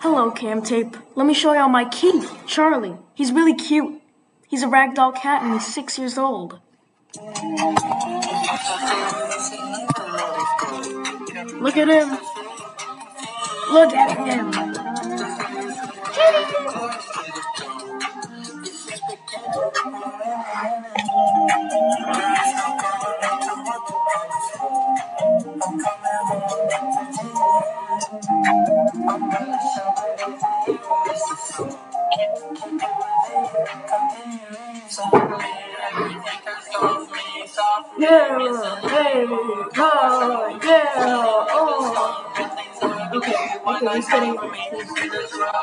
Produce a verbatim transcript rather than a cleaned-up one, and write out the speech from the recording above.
Hello, Camtape. Let me show you my kitty, Charlie. He's really cute. He's a ragdoll cat and he's six years old. Look at him. Look at him. Yeah, hey, oh, yeah, oh. Okay, okay, he's getting